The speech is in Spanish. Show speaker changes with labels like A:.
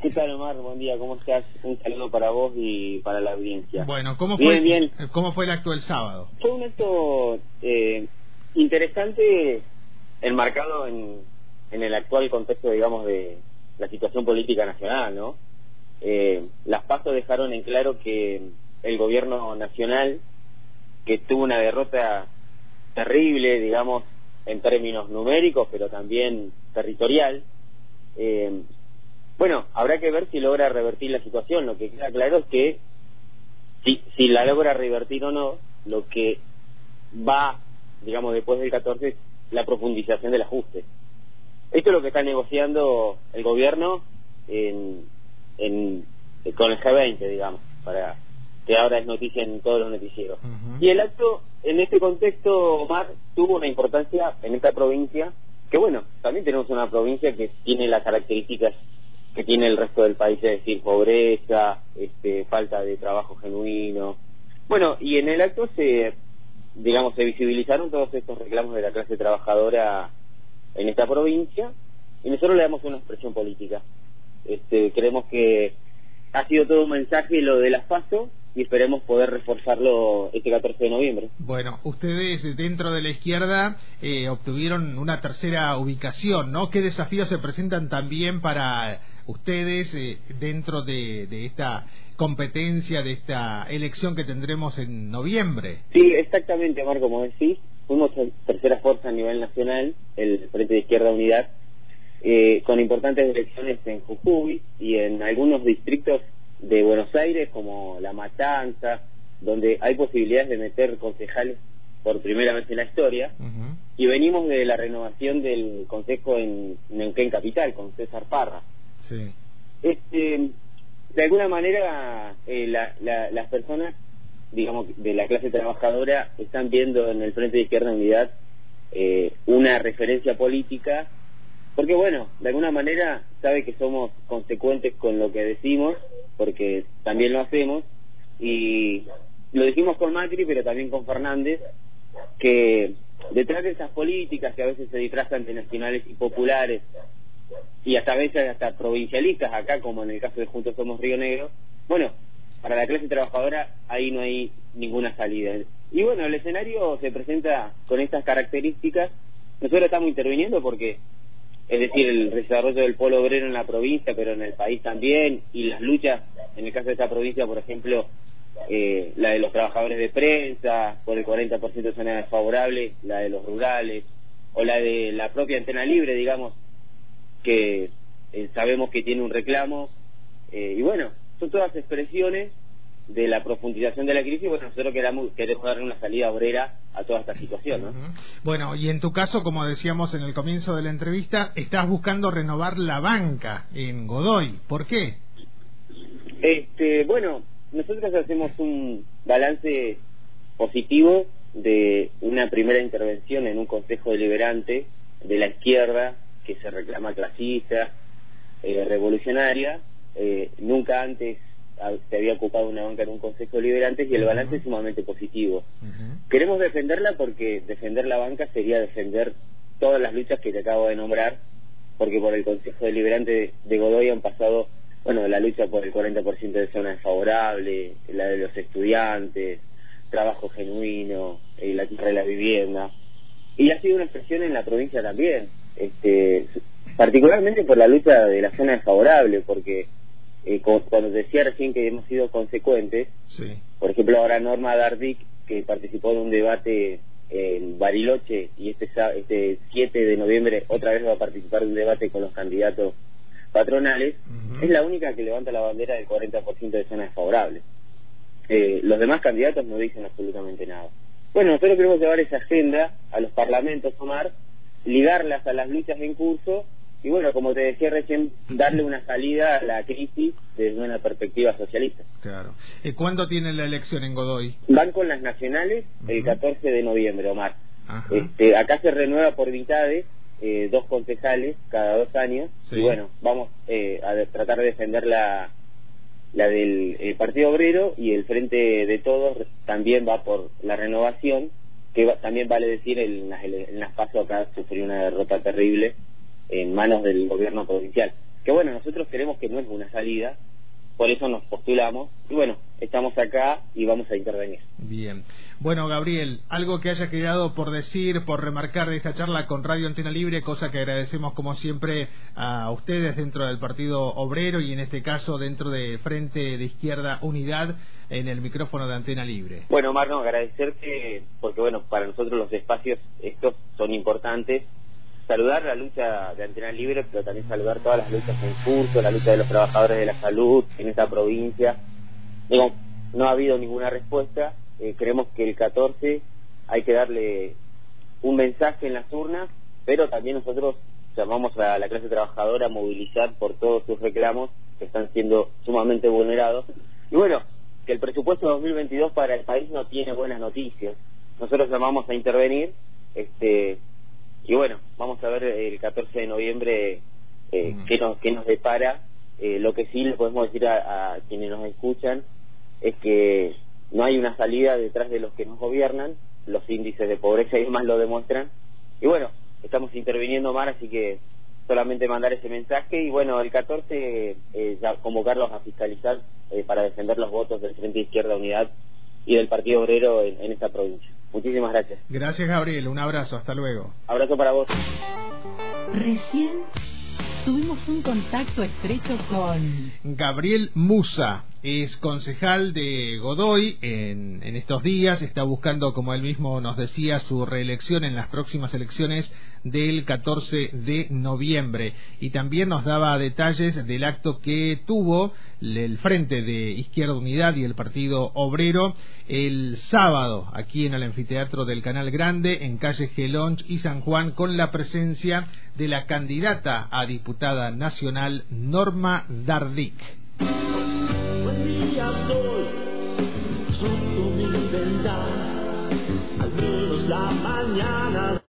A: ¿Qué tal, Omar? Buen día, ¿cómo estás? Un saludo para vos y para la audiencia.
B: Bueno,
A: Bien.
B: ¿Cómo fue el acto del sábado?
A: Fue un acto interesante, enmarcado en el actual contexto, digamos, de la situación política nacional, ¿no? Las PASO dejaron en claro que el gobierno nacional, que tuvo una derrota terrible, digamos, en términos numéricos, pero también territorial, bueno, habrá que ver si logra revertir la situación. Lo que queda claro es que si la logra revertir o no, lo que va, digamos, después del 14 es la profundización del ajuste. Esto es lo que está negociando el gobierno con el G20, digamos, para que ahora es noticia en todos los noticieros. Y el acto, en este contexto, Omar, tuvo una importancia en esta provincia, que bueno, también tenemos una provincia que tiene las características que tiene el resto del país, es decir, pobreza, falta de trabajo genuino. Bueno, y en el acto se visibilizaron todos estos reclamos de la clase trabajadora en esta provincia, y nosotros le damos una expresión política. Creemos que ha sido todo un mensaje lo de las PASO, y esperemos poder reforzarlo este 14 de noviembre.
B: Bueno, ustedes dentro de la izquierda obtuvieron una tercera ubicación, ¿no? ¿Qué desafíos se presentan también para ustedes dentro de esta competencia, de esta elección que tendremos en noviembre?
A: Sí, exactamente, Omar, como decís, fuimos tercera fuerza a nivel nacional, el Frente de Izquierda Unidad, con importantes elecciones en Jujuy y en algunos distritos de Buenos Aires, como La Matanza, donde hay posibilidades de meter concejales por primera vez en la historia. Y venimos de la renovación del consejo en Neuquén Capital, con César Parra.
B: Sí.
A: De alguna manera, las personas, digamos, de la clase trabajadora están viendo en el Frente de Izquierda Unidad una referencia política, porque bueno, de alguna manera sabe que somos consecuentes con lo que decimos, porque también lo hacemos, y lo dijimos con Macri, pero también con Fernández, que detrás de esas políticas que a veces se disfrazan de nacionales y populares, y hasta a veces hasta provincialistas acá, como en el caso de Juntos Somos Río Negro, bueno, para la clase trabajadora ahí no hay ninguna salida. Y bueno, el escenario se presenta con estas características. Nosotros estamos interviniendo porque, es decir, el desarrollo del polo obrero en la provincia, pero en el país también, y las luchas, en el caso de esta provincia, por ejemplo, la de los trabajadores de prensa, por el 40% de zona desfavorable, la de los rurales, o la de la propia Antena Libre, digamos, que sabemos que tiene un reclamo, y bueno, son todas expresiones de la profundización de la crisis. Bueno, nosotros queremos darle una salida obrera a toda esta situación, ¿no?
B: Bueno, y en tu caso, como decíamos en el comienzo de la entrevista, estás buscando renovar la banca en Godoy. ¿Por qué?
A: Bueno, nosotros hacemos un balance positivo de una primera intervención en un consejo deliberante de la izquierda que se reclama clasista, revolucionaria. Nunca antes se había ocupado una banca en un consejo deliberante, y el balance es sumamente positivo. Queremos defenderla porque defender la banca sería defender todas las luchas que te acabo de nombrar, porque por el consejo deliberante de Godoy han pasado, bueno, la lucha por el 40% de zona desfavorable, la de los estudiantes, trabajo genuino, la tierra de la vivienda, y ha sido una expresión en la provincia también, particularmente por la lucha de la zona desfavorable, porque cuando decía recién que hemos sido consecuentes, sí. Por ejemplo, ahora Norma Dardic, que participó de un debate en Bariloche, y este 7 de noviembre otra vez va a participar de un debate con los candidatos patronales, es la única que levanta la bandera del 40% de zonas desfavorables. Los demás candidatos no dicen absolutamente nada. Bueno, nosotros queremos llevar esa agenda a los parlamentos, Omar, ligarlas a las luchas en curso, y bueno, como te decía recién, darle una salida a la crisis desde una perspectiva socialista.
B: Claro. ¿Cuándo tienen la elección en Godoy?
A: Van con las nacionales el 14 de noviembre, Omar. Acá se renueva por mitades, 2 concejales cada 2 años, sí. Y bueno, vamos a tratar de defender la del Partido Obrero, y el Frente de Todos también va por la renovación, que también vale decir, en las PASO acá sufrió una derrota terrible en manos del gobierno provincial. que bueno, nosotros creemos que no es una salida, por eso nos postulamos, y bueno, estamos acá y vamos a intervenir.
B: Bien. Bueno, Gabriel, algo que haya quedado por decir, por remarcar de esta charla con Radio Antena Libre, cosa que agradecemos como siempre a ustedes dentro del Partido Obrero y en este caso dentro de Frente de Izquierda Unidad, en el micrófono de Antena Libre.
A: Bueno, Marno, agradecerte, porque bueno, para nosotros los espacios estos son importantes. Saludar la lucha de Antena Libre, pero también saludar todas las luchas en curso, la lucha de los trabajadores de la salud en esta provincia. Digo, no ha habido ninguna respuesta. Creemos que el 14 hay que darle un mensaje en las urnas, pero también nosotros llamamos a la clase trabajadora a movilizar por todos sus reclamos que están siendo sumamente vulnerados. Y bueno, que el presupuesto 2022 para el país no tiene buenas noticias. Nosotros llamamos a intervenir, y bueno, vamos a ver el 14 de noviembre qué nos depara. Lo que sí le podemos decir a quienes nos escuchan es que no hay una salida detrás de los que nos gobiernan, los índices de pobreza y demás lo demuestran, y bueno, estamos interviniendo más, así que solamente mandar ese mensaje, y bueno, el 14 ya convocarlos a fiscalizar para defender los votos del Frente de Izquierda Unidad y del Partido Obrero en esta provincia. Muchísimas gracias.
B: Gracias, Gabriel, un abrazo, hasta luego.
A: Abrazo para vos.
C: Recién tuvimos un contacto estrecho con
B: Gabriel Musa, es concejal de Godoy en estos días, está buscando, como él mismo nos decía, su reelección en las próximas elecciones del 14 de noviembre, y también nos daba detalles del acto que tuvo el Frente de Izquierda Unidad y el Partido Obrero el sábado aquí en el anfiteatro del Canal Grande, en calle Gelonch y San Juan, con la presencia de la candidata a diputada nacional Norma Dardic.
D: Buen día, sol, surco mi ventana, al menos la mañana.